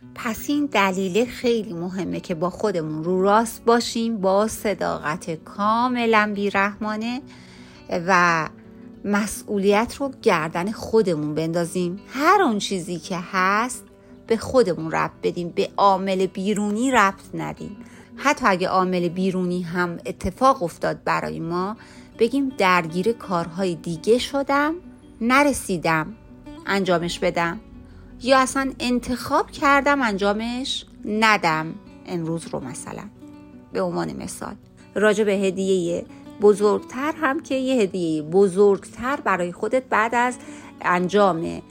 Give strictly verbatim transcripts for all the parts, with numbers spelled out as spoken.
پس این دلیل خیلی مهمه که با خودمون رو راست باشیم، با صداقت کاملا بی‌رحمانه و مسئولیت رو گردن خودمون بندازیم. هر اون چیزی که هست به خودمون ربط بدیم، به عامل بیرونی ربط ندیم. حتی اگه عامل بیرونی هم اتفاق افتاد برای ما، بگیم درگیر کارهای دیگه شدم، نرسیدم انجامش بدم، یا اصلا انتخاب کردم انجامش ندم امروز رو. مثلا به عنوان مثال راجع به هدیه بزرگتر هم که یه هدیه بزرگتر برای خودت بعد از انجام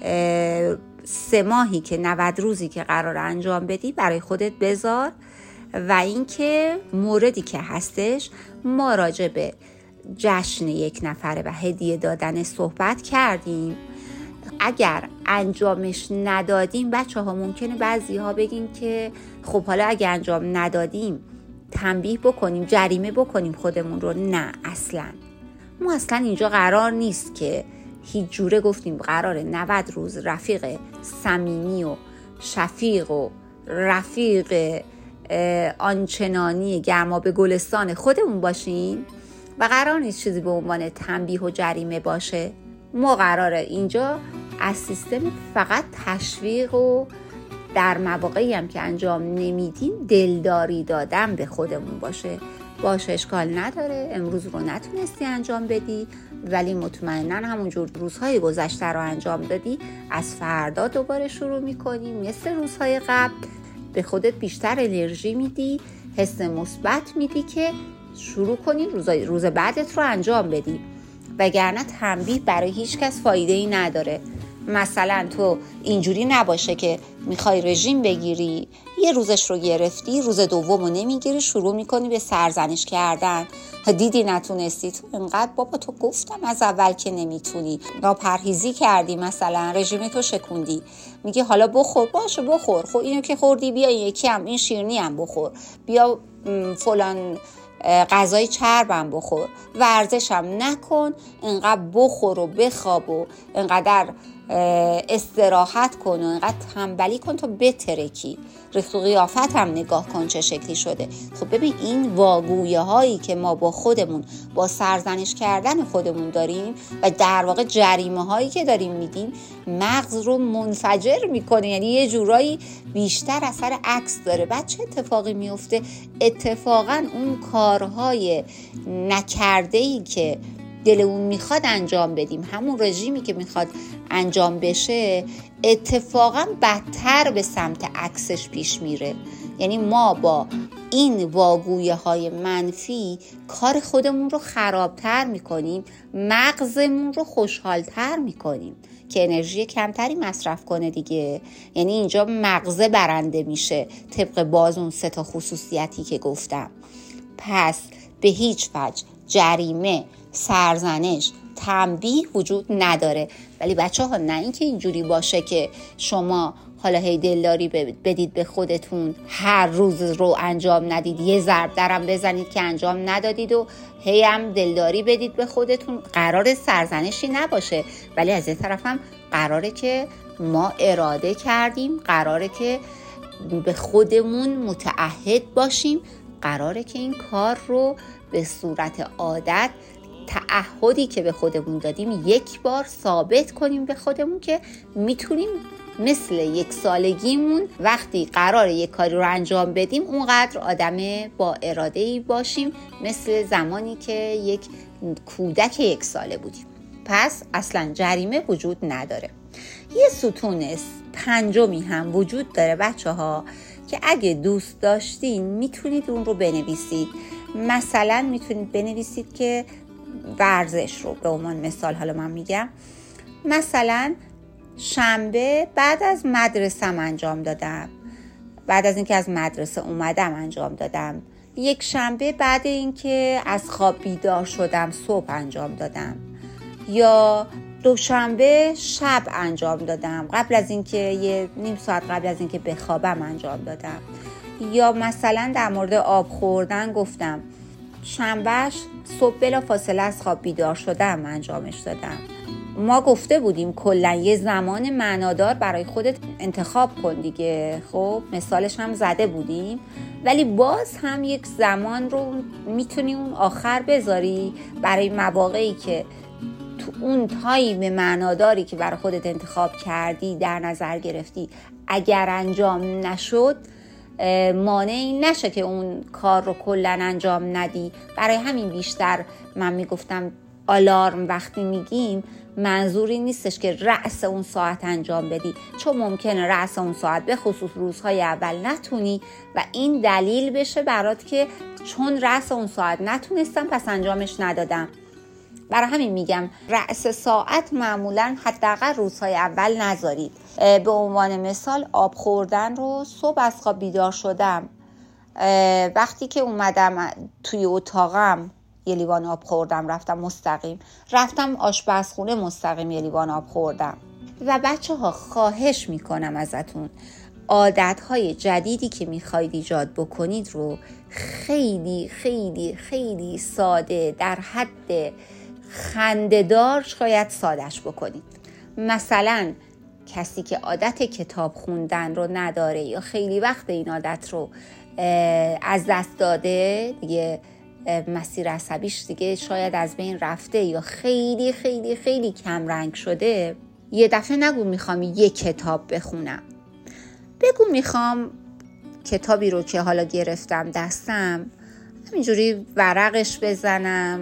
سه ماهی که نود روزی که قرار انجام بدی برای خودت بذار. و اینکه موردی که هستش، ما راجع به جشن یک نفره و هدیه دادن صحبت کردیم. اگر انجامش ندادیم، بچه ها ممکنه بعضی ها بگیم که خب حالا اگر انجام ندادیم تنبیه بکنیم، جریمه بکنیم خودمون رو. نه، اصلا ما اصلا اینجا قرار نیست که هیچ جوره گفتیم قراره نود روز رفیق صمیمی و شفیق و رفیق آنچنانی گرما به گلستان خودمون باشیم و قرار نیست چیزی به عنوان تنبیه و جریمه باشه. ما قراره اینجا از سیستم فقط تشویق و در مواقعی هم که انجام نمیدیم دلداری دادن به خودمون باشه. باشه، اشکال نداره امروز رو نتونستی انجام بدی، ولی مطمئناً همونجور روزهای گذشته رو انجام دادی، از فردا دوباره شروع میکنی مثل روزهای قبل. به خودت بیشتر انرژی میدی، حس مثبت میدی که شروع کنی روز روز بعدت رو انجام بدی. وگرنه تنبیه برای هیچ کس فایده ای نداره. مثلا تو اینجوری نباشه که میخوای رژیم بگیری، یه روزش رو گرفتی، روز دومو نمیگیری، شروع میکنی به سرزنش کردن. دیدی نتونستی، تو اینقدر بابا تو گفتم از اول که نمیتونی، یا پرهیزی کردی، مثلا رژیم تو شکوندی، میگه حالا بخور. باشه بخور، خب اینو که خوردی بیا یکی هم این شیرینی هم بخور، بیا فلان غذای چربم بخور، ورزشم نکن، اینقدر بخور و بخواب و اینقدر استراحت کن و اینقدر تنبلی کن تا بترکی، ریخت و قیافت هم نگاه کن چه شکلی شده. خب ببین این واگویه هایی که ما با خودمون با سرزنش کردن خودمون داریم و در واقع جریمه هایی که داریم میدیم، مغز رو منفجر میکنه. یعنی یه جورایی بیشتر اثر عکس داره. بعد چه اتفاقی میفته؟ اتفاقا اون کارهای نکرده‌ای که دلمون میخواد انجام بدیم، همون رژیمی که میخواد انجام بشه، اتفاقا بدتر به سمت عکسش پیش میره. یعنی ما با این واگویه های منفی کار خودمون رو خرابتر میکنیم، مغزمون رو خوشحالتر میکنیم که انرژی کمتری مصرف کنه دیگه. یعنی اینجا مغزه برنده میشه طبق باز اون سه تا خصوصیتی که گفتم. پس به هیچ وجه جریمه، سرزنش، تنبیه وجود نداره. ولی بچه ها نه اینکه اینجوری باشه که شما حالا هی دلداری بدید به خودتون، هر روز رو انجام ندید، یه ضرب درم بزنید که انجام ندادید و هی هم دلداری بدید به خودتون. قرار سرزنشی نباشه، ولی از این طرف هم قراره که ما اراده کردیم، قراره که به خودمون متعهد باشیم، قراره که این کار رو به صورت عادت، تعهدی که به خودمون دادیم، یک بار ثابت کنیم به خودمون که میتونیم مثل یک سالگیمون وقتی قراره یک کاری رو انجام بدیم اونقدر آدم با اراده‌ای باشیم مثل زمانی که یک کودک یک ساله بودیم. پس اصلا جریمه وجود نداره. یه ستون پنجمی هم وجود داره بچه ها که اگه دوست داشتین میتونید اون رو بنویسید. مثلا میتونید بنویسید که ورزش رو به عنوان مثال حالا من میگم، مثلا شنبه بعد از مدرسه‌ام انجام دادم، بعد از اینکه از مدرسه اومدم انجام دادم، یک شنبه بعد اینکه از خواب بیدار شدم صبح انجام دادم، یا دوشنبه شب انجام دادم قبل از اینکه یه نیم ساعت قبل از اینکه بخوابم انجام دادم، یا مثلا در مورد آب خوردن گفتم شنبهش صبح بلا فاصله از خواب بیدار شدم انجامش دادم. ما گفته بودیم کلا یه زمان معنادار برای خودت انتخاب کن دیگه. خب مثالش هم زده بودیم، ولی باز هم یک زمان رو میتونی اون آخر بذاری برای مواقعی که تو اون تایم معناداری که برای خودت انتخاب کردی در نظر گرفتی اگر انجام نشد مانعی نشه که اون کار رو کلا انجام ندی. برای همین بیشتر من میگفتم آلارم وقتی میگیم منظوری نیستش که رأس اون ساعت انجام بدی، چون ممکنه رأس اون ساعت به خصوص روزهای اول نتونی و این دلیل بشه برات که چون رأس اون ساعت نتونستم پس انجامش ندادم. برای همین میگم رأس ساعت معمولا حداقل روزهای اول نذارید. به عنوان مثال آب خوردن رو صبح از خواب بیدار شدم، وقتی که اومدم توی اتاقم یه لیوان آب خوردم، رفتم مستقیم رفتم آشپزخونه مستقیم یه لیوان آب خوردم. و بچه ها خواهش میکنم ازتون عادتهای جدیدی که میخواید ایجاد بکنید رو خیلی خیلی خیلی ساده در حد خنده‌دار شاید سادش بکنید. مثلا کسی که عادت کتاب خوندن رو نداره یا خیلی وقت این عادت رو از دست داده دیگه، مسیر عصبیش دیگه شاید از بین رفته یا خیلی خیلی خیلی کم رنگ شده، یه دفعه نگو میخوام یک کتاب بخونم، بگو میخوام کتابی رو که حالا گرفتم دستم همینجوری ورقش بزنم،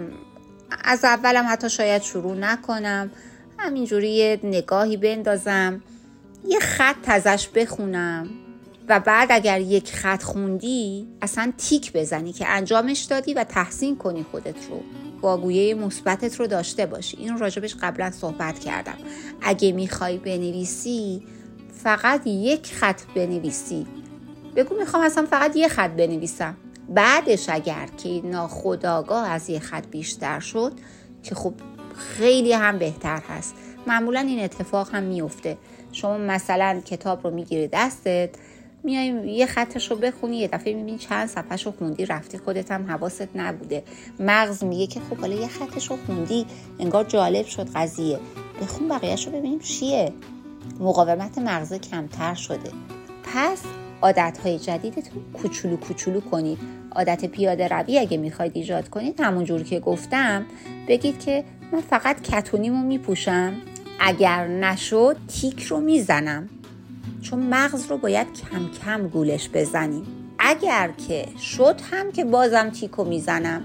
از اولم حتی شاید شروع نکنم، همینجوری یه نگاهی بندازم، یه خط ازش بخونم و بعد اگر یک خط خوندی اصلا تیک بزنی که انجامش دادی و تحسین کنی خودت رو، واگویه مثبتت رو داشته باشی. این راجبش قبلا صحبت کردم. اگه میخوای بنویسی فقط یک خط بنویسی، بگو میخوام اصلا فقط یک خط بنویسم. بعدش اگر که ناخودآگاه از یک خط بیشتر شد که خب خیلی هم بهتر هست. معمولا این اتفاق هم میفته. شما مثلا کتاب رو میگیری دستت، میای یه خطش رو بخونی، یه دفعه میبینی چند صفحش رو خوندی رفتی، خودت هم حواست نبوده. مغز میگه که خب حالا یه خطش رو خوندی انگار جالب شد قضیه، بخون بقیه‌اش رو ببینیم چیه. مقاومت مغز کمتر شده. پس عادتهای جدیدتون کوچولو کوچولو کنید. عادت پیاده روی اگه میخواید ایجاد کنید همون جور که گفتم بگید که من فقط کتونیمو میپوشم، اگر نشد تیک رو میزنم، چون مغز رو باید کم کم گولش بزنیم. اگر که شد هم که بازم تیکو میزنم.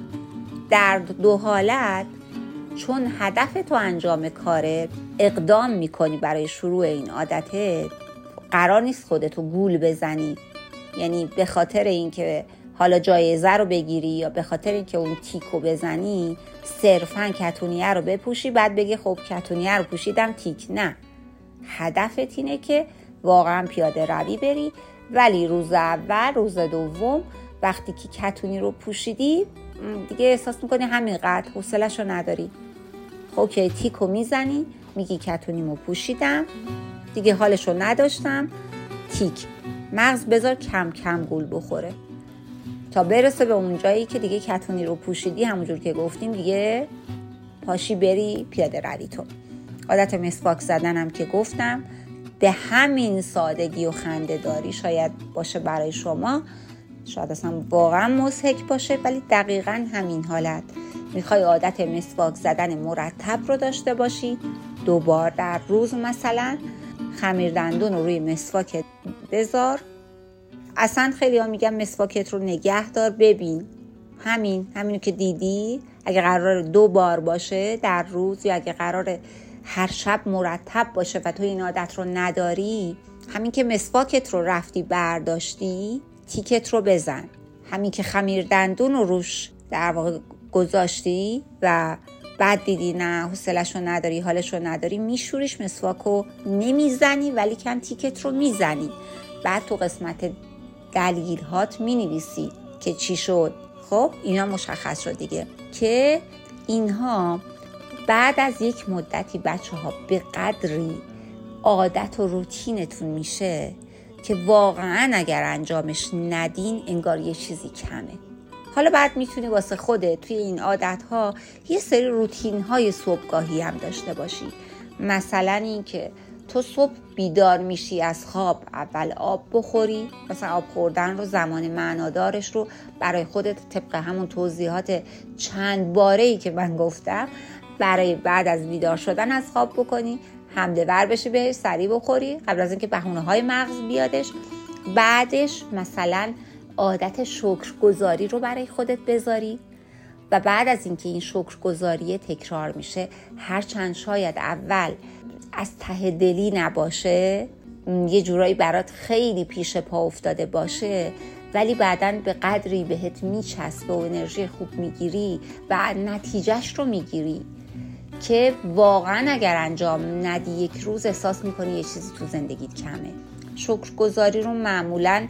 در دو حالت چون هدف تو انجام کاره اقدام میکنی برای شروع این عادته، قرار نیست خودتو گول بزنی. یعنی به خاطر اینکه حالا جایزه رو بگیری یا به خاطر اینکه اون تیکو بزنی صرفاً کتونیه رو بپوشی بعد بگی خب کتونیه رو پوشیدم تیک. نه، هدفت اینه که واقعا پیاده روی بری، ولی روز اول روز دوم وقتی که کتونی رو پوشیدی دیگه احساس میکنی همینقدر حوصله‌شو نداری، خب که تیکو میزنی میگی کتونیمو پوشیدم دیگه حالشو نداشتم تیک. مغز بذار کم کم گول بخوره تا برسه به اون جایی که دیگه کتونی رو پوشیدی، همونجور که گفتیم دیگه پاشی بری پیاده روی تو. عادت مسواک زدنم که گفتم به همین سادگی و خنده داری شاید باشه برای شما، شاید اصلا واقعا مضحک باشه، ولی دقیقاً همین حالت. میخوای عادت مسواک زدن مرتب رو داشته باشی، دو بار در روز مثلا خمیر دندون رو روی مسواک بذار. اصلا خیلی ها میگن مسواکت رو نگه دار ببین، همین همینو که دیدی اگه قرار دو بار باشه در روز یا اگه قرار هر شب مرتب باشه و تو این عادت رو نداری، همین که مسواکت رو رفتی برداشتی تیکت رو بزن. همین که خمیر دندون رو روش در واقع گذاشتی و بعد دیدی نه حوصله‌شو نداری حالشو نداری، میشوریش مسواکو نمیزنی ولی کم تیکت رو میزنی. بعد تو قسمت دلیل هات مینویسی که چی شد. خب اینا مشخص شد دیگه که اینها بعد از یک مدتی بچه ها به قدری عادت و روتینتون میشه که واقعا اگر انجامش ندین انگار یه چیزی کمه. حالا بعد میتونی واسه خودت توی این عادت ها یه سری روتین های صبحگاهی هم داشته باشی. مثلا این که تو صبح بیدار میشی از خواب، اول آب بخوری. مثلا آب خوردن رو زمان معنادارش رو برای خودت طبق همون توضیحات چند باره‌ای که من گفتم برای بعد از بیدار شدن از خواب بکنی، حمله ور بشی بهش، سریع بخوری قبل از اینکه بهونه‌های مغز بیادش. بعدش مثلا عادت شکرگزاری رو برای خودت بذاری و بعد از اینکه این شکرگزاری تکرار میشه، هرچند شاید اول از ته دلی نباشه، یه جورایی برات خیلی پیش پا افتاده باشه، ولی بعداً به قدری بهت میچسبه و انرژی خوب میگیری و نتیجهش رو میگیری که واقعاً اگر انجام ندی یک روز احساس میکنی یه چیزی تو زندگیت کمه. شکرگزاری رو معمولاً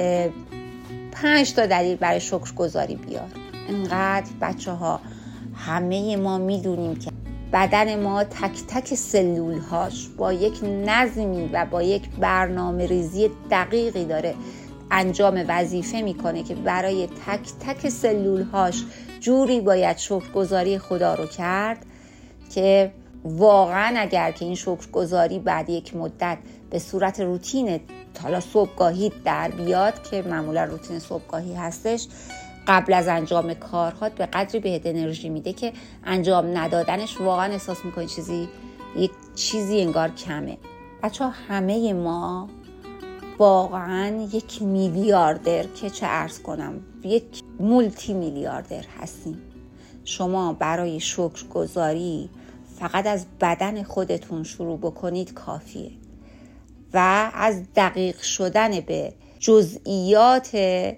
پنج تا دلیل برای شکرگزاری بیار. انقدر بچه ها همه ما میدونیم که بدن ما تک تک سلولهاش با یک نظمی و با یک برنامه ریزی دقیقی داره انجام وظیفه میکنه که برای تک تک سلولهاش جوری باید شکرگزاری خدا رو کرد که واقعا اگر که این شکرگزاری بعد یک مدت به صورت روتین حالا صبحگاهی در بیاد که معمولا روتین صبحگاهی هستش، قبل از انجام کارهات به قدری بهت انرژی میده که انجام ندادنش واقعا احساس میکنی چیزی یک چیزی انگار کمه. بچه‌ها همه ما واقعا یک میلیاردر که چه عرض کنم یک مولتی میلیاردر هستیم. شما برای شکرگزاری فقط از بدن خودتون شروع بکنید کافیه و از دقیق شدن به جزئیات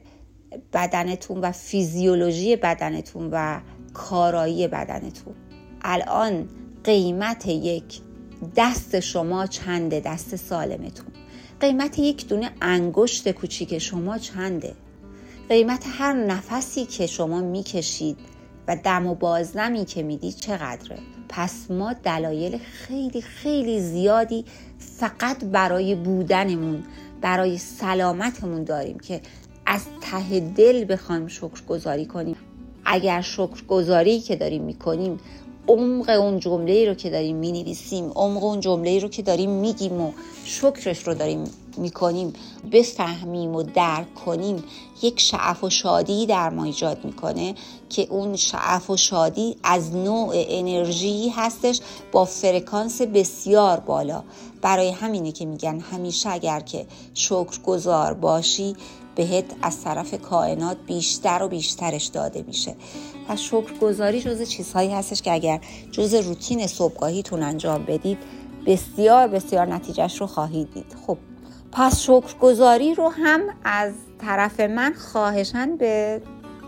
بدنتون و فیزیولوژی بدنتون و کارایی بدنتون. الان قیمت یک دست شما چنده؟ دست سالمتون. قیمت یک دونه انگشت کوچیک شما چنده؟ قیمت هر نفسی که شما میکشید و دم و بازدمی که میدید چقدره؟ پس ما دلایل خیلی خیلی زیادی فقط برای بودنمون، برای سلامتمون داریم که از ته دل بخوایم شکرگزاری کنیم. اگر شکرگزاری که داریم میکنیم عمق اون جمله‌ای رو که داریم مینویسیم، عمق اون جمله‌ای رو که داریم میگیم و شکرش رو داریم میکنیم بفهمیم و درک کنیم، یک شعف و شادی در ما ایجاد میکنه که اون شعف و شادی از نوع انرژی هستش با فرکانس بسیار بالا. برای همینه که میگن همیشه اگر که شکرگزار باشی بهت از طرف کائنات بیشتر و بیشترش داده میشه. پس شکرگزاری جزء چیزهایی هستش که اگر جزء روتین صبحگاهیتون انجام بدید بسیار بسیار نتیجهش رو خواهید دید. خب پس شکرگزاری رو هم از طرف من خواهشاً به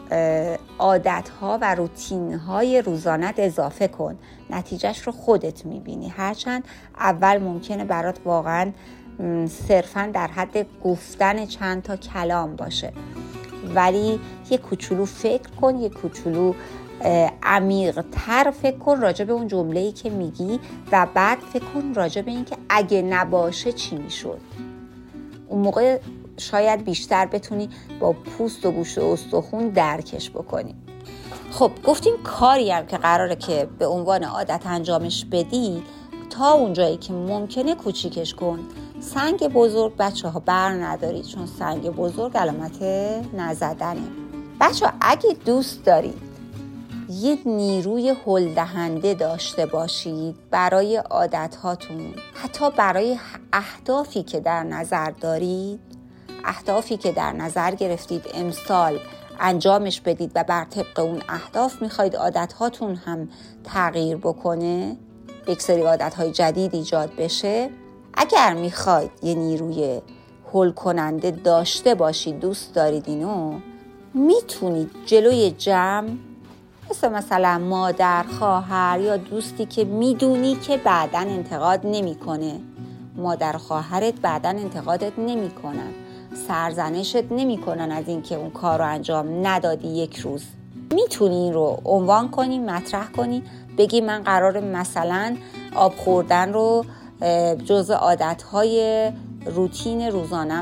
عادتها و روتینهای روزانت اضافه کن. نتیجهش رو خودت میبینی، هرچند اول ممکنه برات واقعاً صرفاً در حد گفتن چند تا کلام باشه، ولی یه کوچولو فکر کن، یه کوچولو عمیق تر فکر کن راجع به اون جمله‌ای که میگی و بعد فکر کن راجع به این که اگه نباشه چی میشد. اون موقع شاید بیشتر بتونی با پوست و گوشت و استخون درکش بکنی. خب گفتیم کاری هم که قراره که به عنوان عادت انجامش بدی تا اونجایی که ممکنه کوچیکش کن. سنگ بزرگ بچه ها بر ندارید، چون سنگ بزرگ علامت نزدنه. بچه ها اگه دوست دارید یه نیروی هل دهنده داشته باشید برای عادت هاتون، حتی برای اهدافی که در نظر دارید، اهدافی که در نظر گرفتید امسال انجامش بدید و بر طبق اون اهداف میخواید عادت هاتون هم تغییر بکنه، یک سری عادت های جدید ایجاد بشه. اگر میخواید یه نیروی هل کننده داشته باشید، دوست دارید اینو، میتونید جلوی جمع مثل مثلا مادر، خواهر یا دوستی که میدونی که بعداً انتقاد نمیکنه، مادر خواهرت بعداً انتقادت نمیکنن، سرزنشت نمیکنن از اینکه اون کار رو انجام ندادی یک روز، میتونی این رو عنوان کنی، مطرح کنی، بگی من قراره مثلا آب خوردن رو جزء عادتهای روتین روزانم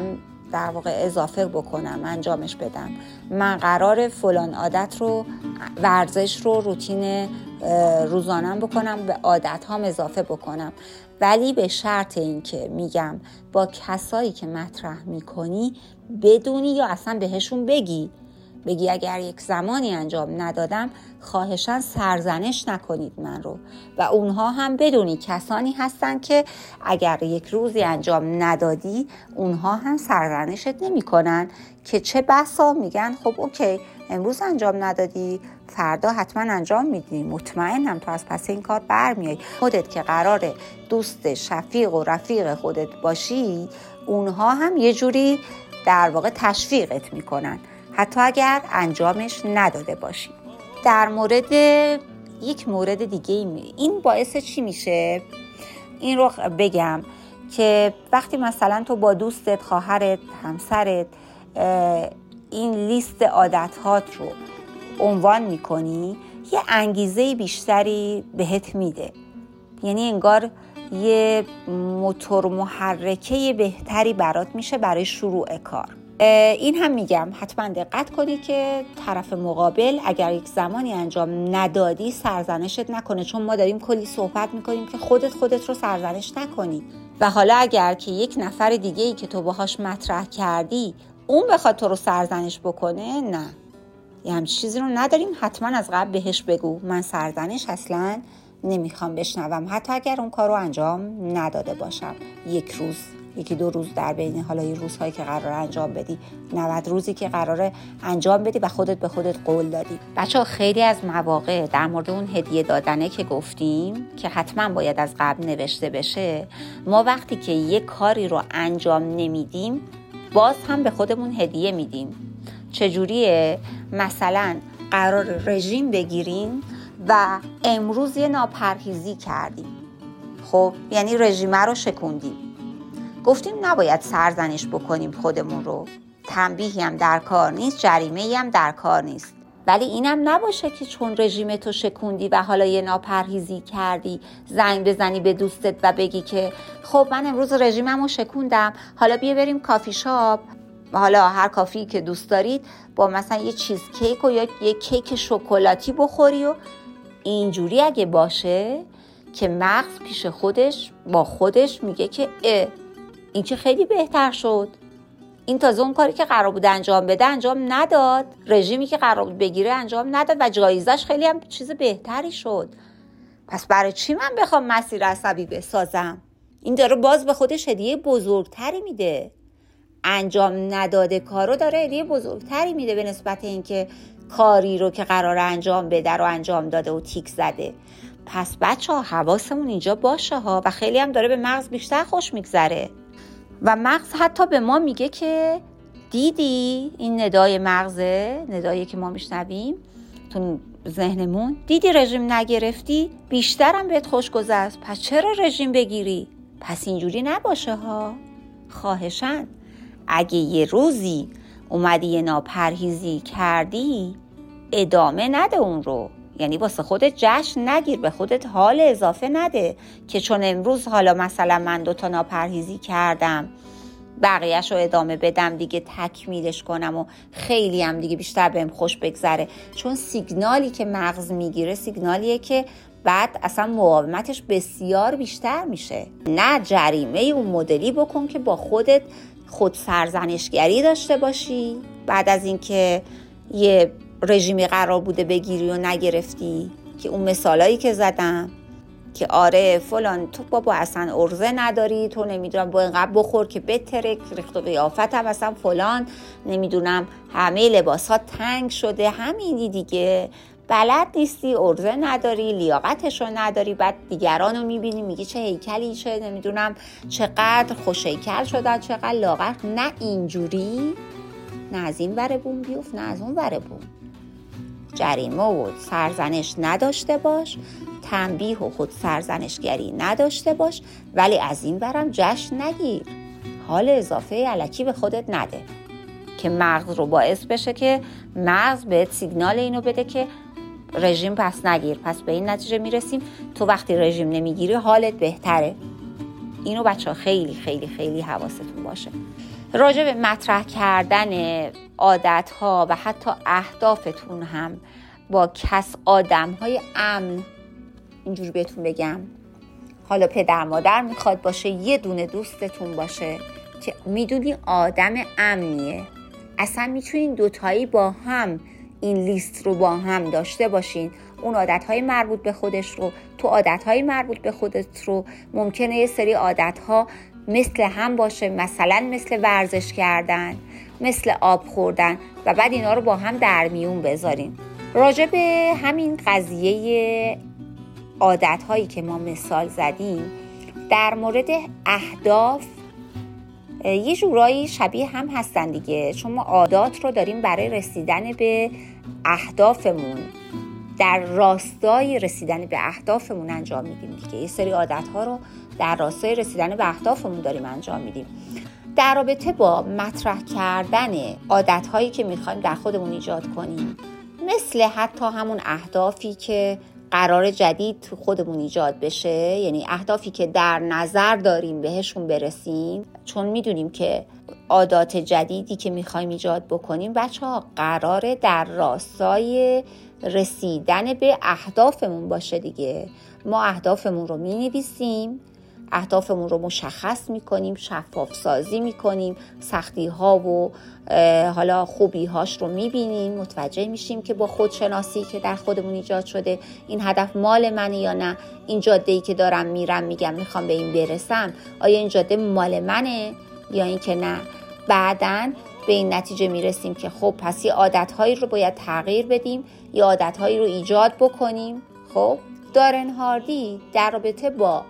در واقع اضافه بکنم، انجامش بدم. من قرار فلان عادت رو، ورزش رو روتین روزانم بکنم، به عادت هام اضافه بکنم، ولی به شرط این که میگم با کسایی که مطرح میکنی بدونی یا اصلا بهشون بگی بگی اگر یک زمانی انجام ندادم خواهشاً سرزنش نکنید من رو، و اونها هم بدونی کسانی هستن که اگر یک روزی انجام ندادی اونها هم سرزنشت نمی کنن، که چه بسا میگن خب اوکی امروز انجام ندادی فردا حتما انجام میدی، مطمئنم تو از پس این کار برمیای. خودت که قراره دوست شفیق و رفیق خودت باشی، اونها هم یه جوری در واقع تشویقت میکنن حتی اگر انجامش نداده باشی. در مورد یک مورد دیگه این باعث چی میشه؟ این رو بگم که وقتی مثلا تو با دوستت، خواهرت، همسرت این لیست عادت‌هات رو عنوان میکنی، یه انگیزه بیشتری بهت میده، یعنی انگار یه موتور محرکه بهتری برات میشه برای شروع کار. این هم میگم حتما دقت کنی که طرف مقابل اگر یک زمانی انجام ندادی سرزنشت نکنه، چون ما داریم کلی صحبت میکنیم که خودت خودت رو سرزنش نکنی. و حالا اگر که یک نفر دیگه ای که تو باهاش مطرح کردی اون بخواد تو رو سرزنش بکنه، نه، یه همچین چیزی رو نداریم. حتما از قبل بهش بگو من سرزنش اصلا نمیخوام بشنوم، حتی اگر اون کار رو انجام نداده باشم. یک روز، یکی دو روز در بین حالا این روزهایی که قراره انجام بدی، نود روزی که قراره انجام بدی و خودت به خودت قول دادی. بچه‌ها خیلی از مواقع در مورد اون هدیه دادنه که گفتیم که حتما باید از قبل نوشته بشه، ما وقتی که یک کاری رو انجام نمیدیم باز هم به خودمون هدیه میدیم. چجوریه؟ مثلا قرار رژیم بگیریم و امروز یه ناپرهیزی کردیم، خب یعنی رژیم رو شکوندیم، گفتیم نباید سرزنش بکنیم خودمون رو، تنبیهی هم در کار نیست، جریمه‌ای هم در کار نیست. ولی اینم نباشه که چون رژیم تو شکوندی و حالا یه ناپرهیزی کردی زنگ بزنی به دوستت و بگی که خب من امروز رژیمم رو شکوندم، حالا بیا بریم کافی شاپ، حالا هر کافی که دوست دارید، با مثلا یه چیز کیک و یا یه کیک شکلاتی بخوری. و اینجوری اگه باشه که مغز پیش خودش با خودش میگه که اه این که خیلی بهتر شد، این تازه اون کاری که قرار بود انجام بده انجام نداد، رژیمی که قرار بود بگیره انجام نداد و جایزش خیلی هم چیز بهتری شد، پس برای چی من بخوام مسیر عصبی بسازم؟ این داره باز به خودش هدیه بزرگتری میده، انجام نداده کارو داره هدیه بزرگتری میده به نسبت اینکه کاری رو که قراره انجام بده رو انجام داده و تیک زده. پس بچه ها حواسمون اینجا باشه ها، و خیلی هم داره به مغز بیشتر خوش میگذره و مغز حتی به ما میگه که دیدی، این ندای مغزه، ندایی که ما میشنویم تو ذهنمون، دیدی رژیم نگرفتی بیشترم بهت خوش گذشت، پس چرا رژیم بگیری؟ پس اینجوری نباشه ها، خواهشاً اگه یه روزی اومدی یه ناپرهیزی کردی ادامه نده اون رو، یعنی واسه خودت جشن نگیر، به خودت حال اضافه نده که چون امروز حالا مثلا من دوتا ناپرهیزی کردم بقیه‌شو ادامه بدم دیگه، تکمیلش کنم و خیلی هم دیگه بیشتر بهم خوش بگذره. چون سیگنالی که مغز میگیره سیگنالیه که بعد اصلا مقاومتش بسیار بیشتر میشه. نه جریمه اون مدلی بکن که با خودت خود سرزنشگری داشته باشی بعد از اینکه یه رژیمی قرار بوده بگیری و نگرفتی، که اون مثالایی که زدم که آره فلان تو بابا اصلا عرضه نداری، تو نمیدونم با اینقدر بخور که بترک، ریخت و قیافت هم اصلا فلان، نمیدونم همه لباسات تنگ شده، همینی دیگه، بلد نیستی، عرضه نداری، لیاقتشو نداری، بعد دیگرانو میبینی میگی چه هیکلی، چه نمیدونم چقدر خوش هیکل شدن، چقدر لاغر. نه اینجوری، نه از این ور بوم بیفت نه از اون ور بوم. جریمه و سرزنش نداشته باش، تنبیه و خود سرزنشگری نداشته باش، ولی از این ورم جشن نگیر، حال اضافه الکی به خودت نده که مغز رو باعث بشه که مغز بهت سیگنال اینو بده که رژیم پس نگیر. پس به این نتیجه میرسیم تو وقتی رژیم نمیگیری حالت بهتره. اینو بچه ها خیلی خیلی خیلی حواستون باشه. راجع به مطرح کردن عادت‌ها و حتی اهدافتون هم با کس آدم‌های امن، اینجوری بهتون بگم، حالا پدر مادر میخواد باشه، یه دونه دوستتون باشه که میدونی آدم امنیه، اصلا میتونین دوتایی با هم این لیست رو با هم داشته باشین، اون عادتهای مربوط به خودش رو، تو عادتهای مربوط به خودت رو. ممکنه یه سری عادتها مثل هم باشه، مثلا مثل ورزش کردن، مثل آب خوردن، و بعد اینا رو با هم در میون بذارین. راجع به همین قضیه عادتهایی که ما مثال زدیم، در مورد اهداف یه جورایی شبیه هم هستن دیگه، چون ما عادات رو داریم برای رسیدن به اهدافمون، در راستای رسیدن به اهدافمون انجام میدیم دیگه. یه سری عادت‌ها رو در راستای رسیدن به اهدافمون داریم انجام میدیم. در رابطه با مطرح کردن عادت‌هایی که می‌خوایم در خودمون ایجاد کنیم، مثل حتی همون اهدافی که قرار جدید تو خودمون ایجاد بشه، یعنی اهدافی که در نظر داریم بهشون برسیم، چون میدونیم که عادات جدیدی که میخوایم ایجاد بکنیم بچه‌ها قراره در راستای رسیدن به اهدافمون باشه دیگه. ما اهدافمون رو مینویسیم، اهدافمون رو مشخص میکنیم، شفاف سازی میکنیم، سختی ها و حالا خوبی هاش رو میبینیم، متوجه میشیم که با خودشناسی که در خودمون ایجاد شده این هدف مال منه یا نه، این جاده‌ای که دارم میرم میگم میخوام به این برسم، آیا این جاده مال منه یا این که نه. بعدن به این نتیجه میرسیم که خب پس یه عادتهایی رو باید تغییر بدیم، یه عادتهایی رو ایجاد بکنیم. خب دارن هاردی در رابطه با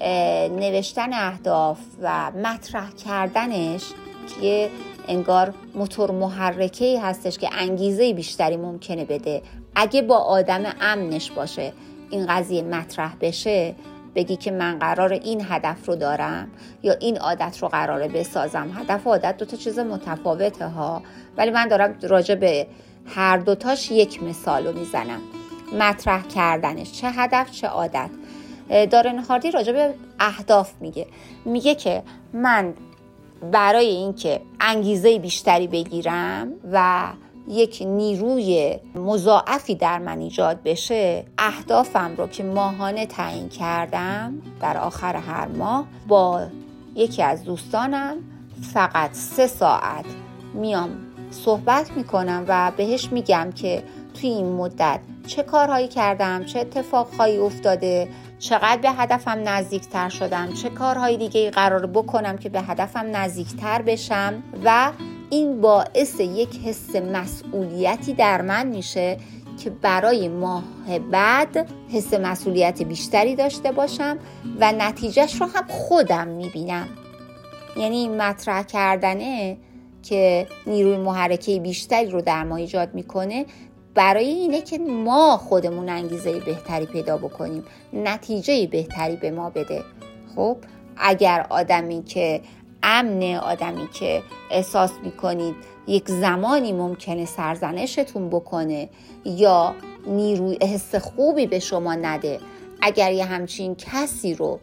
نوشتن اهداف و مطرح کردنش که انگار موتور محرکه‌ای هستش که انگیزه بیشتری ممکنه بده اگه با آدم امنش باشه این قضیه مطرح بشه، بگی که من قرار این هدف رو دارم یا این عادت رو قراره بسازم. هدف و عادت دو تا چیز متفاوته ها، ولی من دارم راجع به هر دوتاش یک مثال رو میزنم. مطرح کردنش، چه هدف چه عادت. دارن هاردی راجع به اهداف میگه میگه که من برای اینکه انگیزه بیشتری بگیرم و یک نیروی مضاعفی در من ایجاد بشه، اهدافم رو که ماهانه تعیین کردم در آخر هر ماه با یکی از دوستانم فقط سه ساعت میام صحبت میکنم و بهش میگم که توی این مدت چه کارهایی کردم، چه اتفاقهایی افتاده، چقدر به هدفم نزدیکتر شدم، چه کارهای دیگه قرار بکنم که به هدفم نزدیکتر بشم، و این باعث یک حس مسئولیتی در من میشه که برای ماه بعد حس مسئولیت بیشتری داشته باشم و نتیجهش رو هم خودم میبینم. یعنی این مطرح کردنه که نیروی محرکه بیشتری رو در ما ایجاد میکنه برای اینه که ما خودمون انگیزه بهتری پیدا بکنیم، نتیجه بهتری به ما بده. خب اگر آدمی که امنه، آدمی که احساس میکنید یک زمانی ممکنه سرزنشتون بکنه یا نیروی حس خوبی به شما نده، اگر یه همچین کسی رو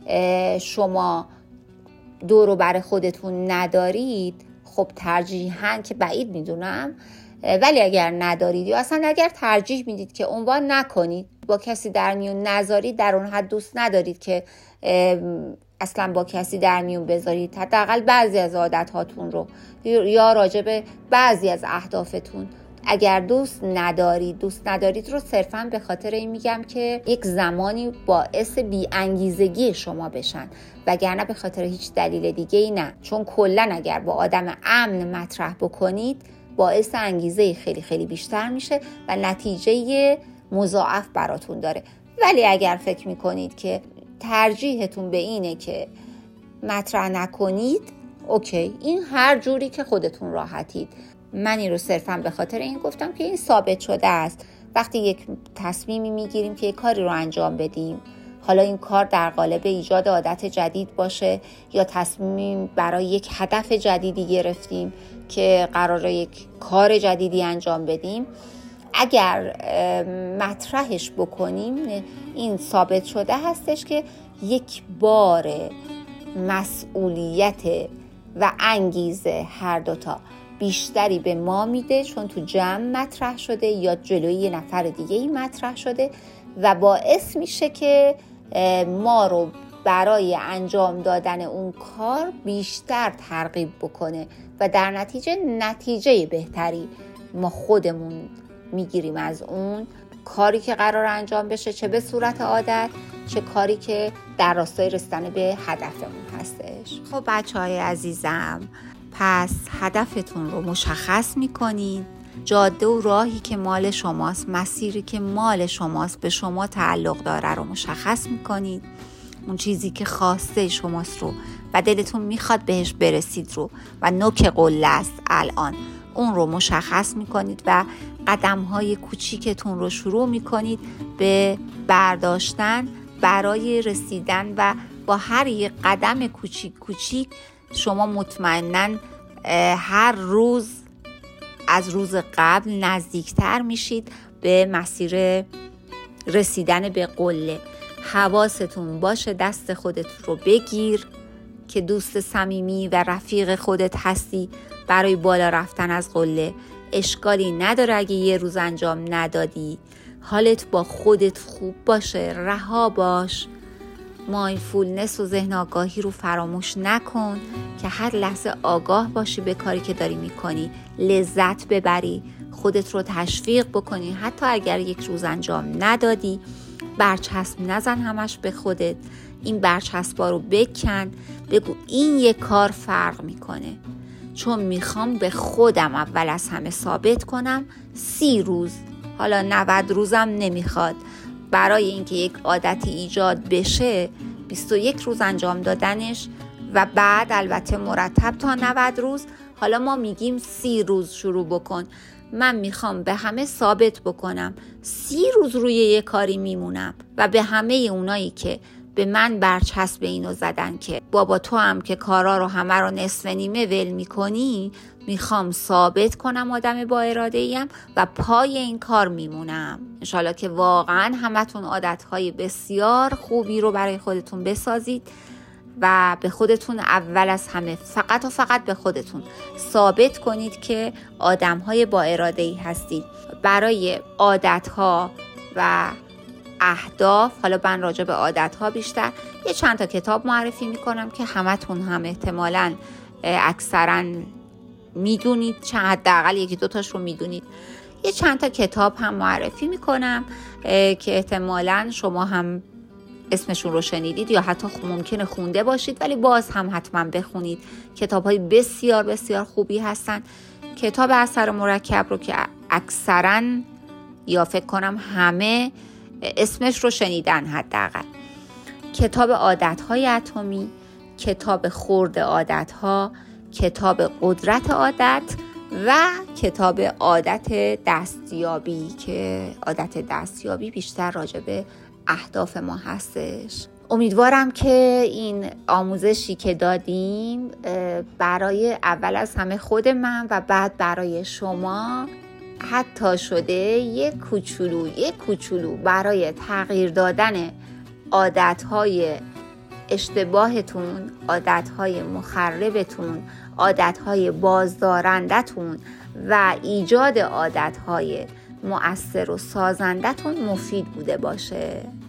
شما دور و بر خودتون ندارید، خب ترجیحاً که بعید میدونم، ولی اگر ندارید یا اصلا اگر ترجیح میدید که عنوان نکنید، با کسی در میون نذارید، در اون حد دوست ندارید که اصلا با کسی در میون بذارید، حداقل بعضی از عادت هاتون رو یا راجع به بعضی از اهدافتون اگر دوست ندارید دوست ندارید رو صرفاً به خاطر این میگم که یک زمانی باعث بی انگیزگی شما بشن، وگرنه به خاطر هیچ دلیل دیگه ای نه. چون کلاً اگر با آدم امن مطرح بکنید باعث انگیزه خیلی خیلی بیشتر میشه و نتیجه مضاعف براتون داره. ولی اگر فکر میکنید که ترجیحتون به اینه که مطرح نکنید، اوکی، این هر جوری که خودتون راحتید. من این رو صرفاً به خاطر این گفتم که این ثابت شده است. وقتی یک تصمیمی میگیریم که یک کاری رو انجام بدیم، حالا این کار در قالب ایجاد عادت جدید باشه یا تصمیم برای یک هدف جدیدی گرفتیم که قراره یک کار جدیدی انجام بدیم، اگر مطرحش بکنیم این ثابت شده هستش که یک بار مسئولیت و انگیزه هر دوتا بیشتری به ما میده، چون تو جمع مطرح شده یا جلوی یه نفر دیگه ای مطرح شده و باعث میشه که ما رو برای انجام دادن اون کار بیشتر ترغیب بکنه و در نتیجه نتیجه بهتری ما خودمون میگیریم از اون کاری که قرار انجام بشه، چه به صورت عادت چه کاری که در راستای رسیدن به هدفمون هستش. خب بچه‌های عزیزم، پس هدفتون رو مشخص میکنید، جاده و راهی که مال شماست، مسیری که مال شماست، به شما تعلق داره رو مشخص میکنید، اون چیزی که خواسته شماست رو و دلتون میخواد بهش برسید رو و نوک قله است الان، اون رو مشخص میکنید و قدم‌های کوچیکتون رو شروع میکنید به برداشتن برای رسیدن و با هر یک قدم کوچیک کوچیک شما مطمئناً هر روز از روز قبل نزدیکتر میشید به مسیر رسیدن به قله. حواستون باشه دست خودت رو بگیر که دوست صمیمی و رفیق خودت هستی برای بالا رفتن از قله. اشکالی نداره اگه یه روز انجام ندادی، حالت با خودت خوب باشه، رها باش، مایندفولنس و ذهن آگاهی رو فراموش نکن که هر لحظه آگاه باشی به کاری که داری میکنی، لذت ببری، خودت رو تشویق بکنی. حتی اگر یک روز انجام ندادی، برچسب نزن همش به خودت، این برچسبا رو بکن، بگو این یک کار فرق میکنه، چون میخوام به خودم اول از همه ثابت کنم سی روز، حالا نود روزم نمیخواد، برای اینکه یک عادتی ایجاد بشه بیست و یک روز انجام دادنش و بعد البته مرتب تا نود روز. حالا ما میگیم سی روز شروع بکن، من میخوام به همه ثابت بکنم سی روز روی یک کاری میمونم و به همه اونایی که به من برچسب اینو زدن که بابا تو هم که کارا رو همه رو نصف نیمه ول میکنی، میخوام ثابت کنم آدم با اراده ایم و پای این کار میمونم. انشالله که واقعا همتون عادتهای بسیار خوبی رو برای خودتون بسازید و به خودتون اول از همه فقط و فقط به خودتون ثابت کنید که آدمهای با اراده ای هستید. برای عادتها و اهداف، حالا من راجع به عادتها بیشتر یه چند تا کتاب معرفی میکنم که همتون هم احتمالاً اکثراً میدونید، چند حداقل یکی دو تاش رو میدونید. یه چند تا کتاب هم معرفی میکنم که احتمالاً شما هم اسمشون رو شنیدید یا حتی ممکنه خونده باشید، ولی باز هم حتما بخونید. کتاب‌های بسیار بسیار خوبی هستن. کتاب اثر مرکب رو که اکثراً یا فکر کنم همه اسمش رو شنیدن حداقل، کتاب عادت‌های اتمی، کتاب خرد عادت‌ها، کتاب قدرت عادت و کتاب عادت دستیابی که عادت دستیابی بیشتر راجع به اهداف ما هستش. امیدوارم که این آموزشی که دادیم برای اول از همه خود من و بعد برای شما حتی شده یک کوچولو یک کوچولو برای تغییر دادن عادتهای اشتباهتون، عادتهای مخربتون، عادتهای بازدارندتون و ایجاد عادتهای مؤثر و سازندتون مفید بوده باشه.